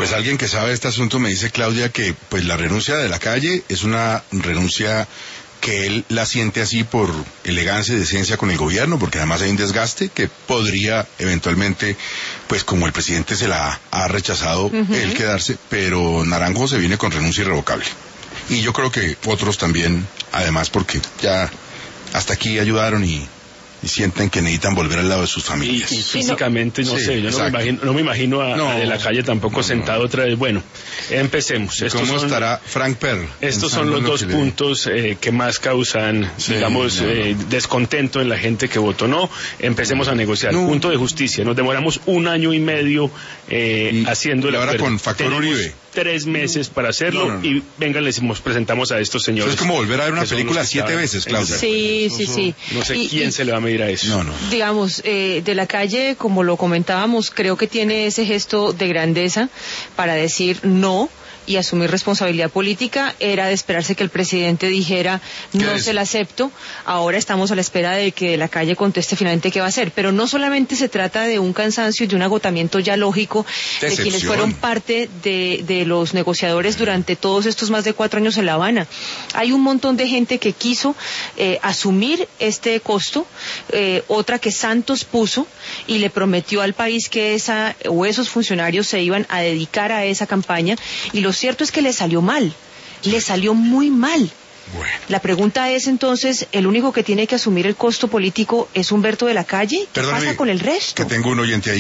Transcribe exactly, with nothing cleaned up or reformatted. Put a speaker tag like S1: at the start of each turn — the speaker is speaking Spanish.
S1: Pues alguien que sabe de este asunto me dice, Claudia, que pues la renuncia de Lacalle es una renuncia que él la siente así por elegancia y decencia con el gobierno, porque además hay un desgaste que podría eventualmente, pues como el presidente se la ha rechazado, uh-huh. él quedarse, pero Naranjo se viene con renuncia irrevocable. Y yo creo que otros también, además, porque ya hasta aquí ayudaron y... y sienten que necesitan volver al lado de sus familias.
S2: Y, y físicamente, no
S1: sí,
S2: sé, yo no me, imagino, no me imagino a,
S1: no,
S2: a De la Calle tampoco no, sentado no. otra vez. Bueno, empecemos.
S1: Estos ¿Cómo son, estará Frank Perl?
S2: Estos son los dos puntos eh, que más causan, sí, digamos, no, no. Eh, descontento en la gente que votó no. Empecemos no. a negociar. No. Punto de justicia. Nos demoramos un año y medio eh, haciendo el
S1: acuerdo.
S2: Ahora
S1: con Factor
S2: Tenemos
S1: Uribe.
S2: tres meses para hacerlo no, no, no. y venga, les presentamos a estos señores.
S1: Eso es como volver a ver una película siete veces, Claudia.
S3: Sí, sí, sí.
S2: No sé
S3: y,
S2: quién
S3: y,
S2: se le va a medir a eso.
S1: No, no.
S3: Digamos, eh, De la Calle, como lo comentábamos, creo que tiene ese gesto de grandeza para decir no y asumir responsabilidad política. Era de esperarse que el presidente dijera no se la acepto. Ahora estamos a la espera de que De la Calle conteste finalmente qué va a hacer. Pero no solamente se trata de un cansancio y de un agotamiento ya lógico de, de quienes fueron parte de, de los negociadores durante todos estos más de cuatro años en La Habana. Hay un montón de gente que quiso eh, asumir este costo, eh, otra que Santos puso y le prometió al país que esa o esos funcionarios se iban a dedicar a esa campaña, y lo Lo cierto es que le salió mal, le salió muy mal. Bueno. La pregunta es entonces, ¿el único que tiene que asumir el costo político es Humberto De la Calle? ¿Qué Perdóname, pasa con el resto?
S1: Que tengo un oyente ahí.